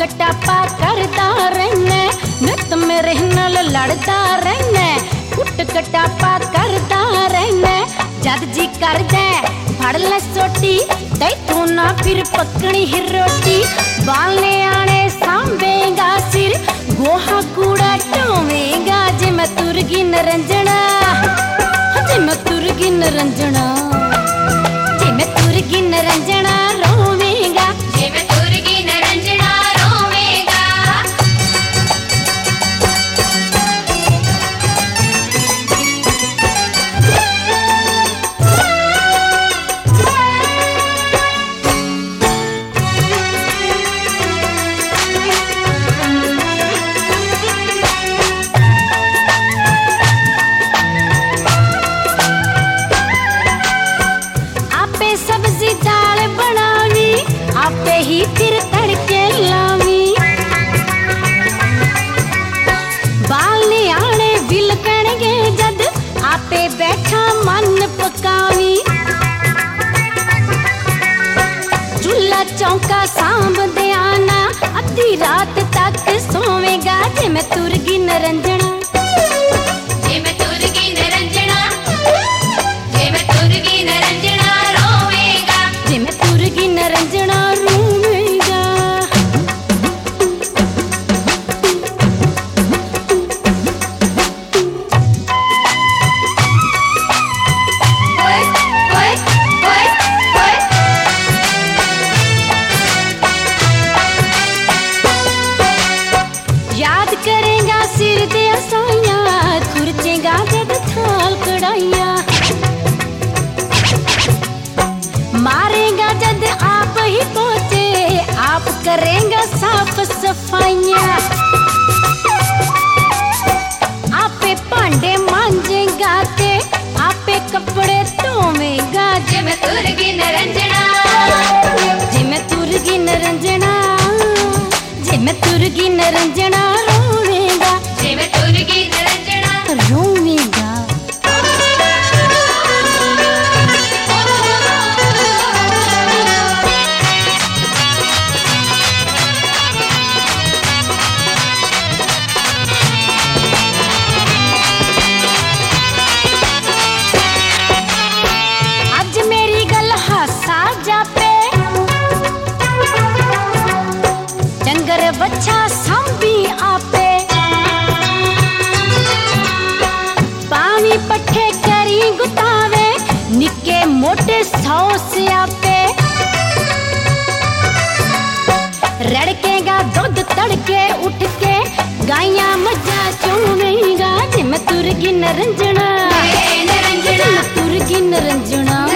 कटापा करता रहना, नित मेरे नाल लड़ता रहना, कुट कटापा करता रहना। जद जी कर दे फड़ ले सोटी, तैथों ना फिर पकनी ही रोटी। बालने आने सांभेगा सिर, गोहा कूड़ा ढोवेगा। जे मैं तुरगी नरंजना, जे मैं तुरगी नरंजना, जे मैं तुरगी नरंजना रोवेगा, जे मैं तुरगी नरंजना रोवेगा। सब्जी दाल बनावी, आपे ही फिर तड़के लावी। बालने आने विलकणगे जद, आपे बैठा मन पकावी। चूल्हा चौका सांभ दे आना, अद्धी रात तक सोवेगा। जे मैं तुरगी नरंजना, जे मैं तुरगी नरंजना, जे मैं तुरगी नरंजना रोवेगा, जे मैं तुरगी नरंजना रोवेगा। ओए ओए ओए ओए, याद करेगा सिर दे असाइयां, खुरचेगा जद थाल कढ़ाइया। मारेगा जद आप ही पहुंचे, आप करेगा साफ सफाइयां। आपे भांडे मांजेगा ते आपे कपड़े धोवेगा। जे मैं तुरगी नरंजना, जे मैं तुरगी नरंजना, जे मैं तुरगी नरंजना रोवेगा, जे मैं तुरगी नरंजना रोवेगा। बच्चा सांभी आपे, पानी पट्ठे करी गुतावे, निके मोटे 100 स्यापे। रड़केगा दूध तड़के उठ के, गाइयां मज्जा चूमेगा। जे मैं तुरगी नरंजना, जे मैं तुरगी नरंजना,